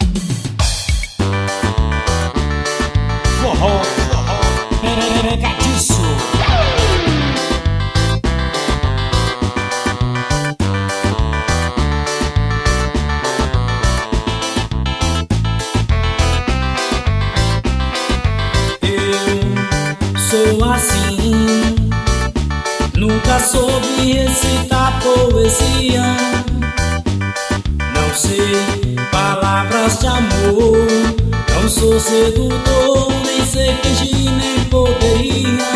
Forró, peregadiço. Sou assim, nunca soube recitar poesia. Não sei palavras de amor, não sou sedutor, nem sei fingir, nem poderia.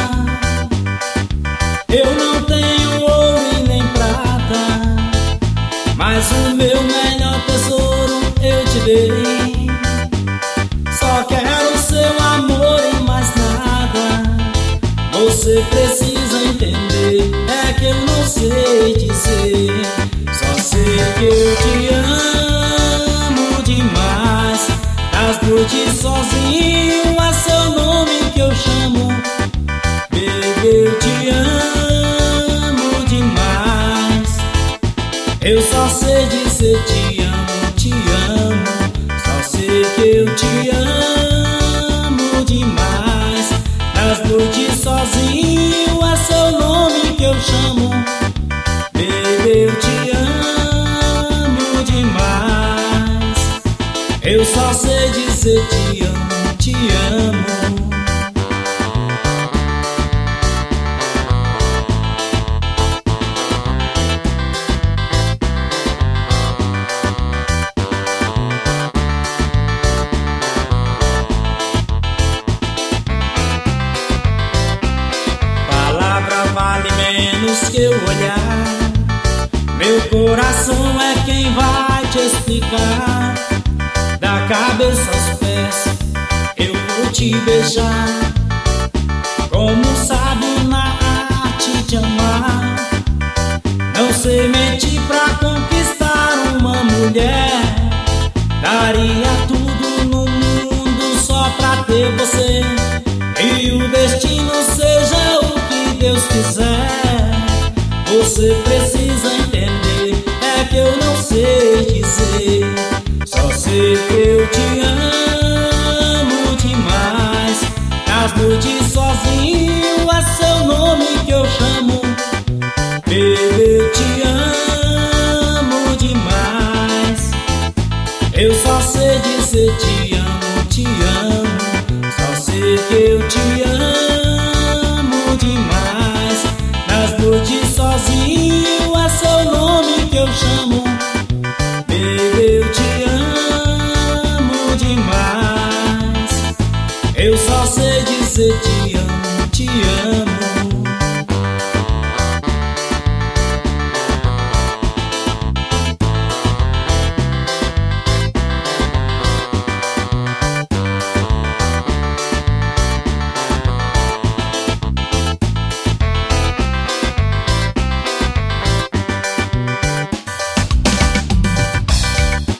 Eu não tenho ouro e nem prata, mas o meu melhor tesouro eu te dei. Só quero seu amor e mais nada. Você precisa entender, é que eu não sei dizer. Só sei que eu te amo demais. As noites sozinho é seu nome que eu chamo. Baby, eu te amo demais. Eu só sei dizer te amo, te amo. Só sei que eu te amo demais. Nas noites sozinho é seu nome que eu chamo. Baby, eu te amo demais. Eu só sei dizer te amo, te amo. Vale menos que o olhar. Meu coração é quem vai te explicar. Da cabeça aos pés eu vou te beijar, como sábio na arte de amar. Não sei mentir pra conquistar uma mulher. Daria tudo no mundo só pra ter você. E o destino seja o que Deus quiser. Você precisa entender, é que eu não sei dizer. Só sei que eu te amo demais. Nas noites sozinho é seu nome que eu chamo. Baby, eu te amo demais. Eu só sei dizer te amo, te amo. Só sei que eu te amo demais. Nas noites sozinho é seu nome que eu chamo.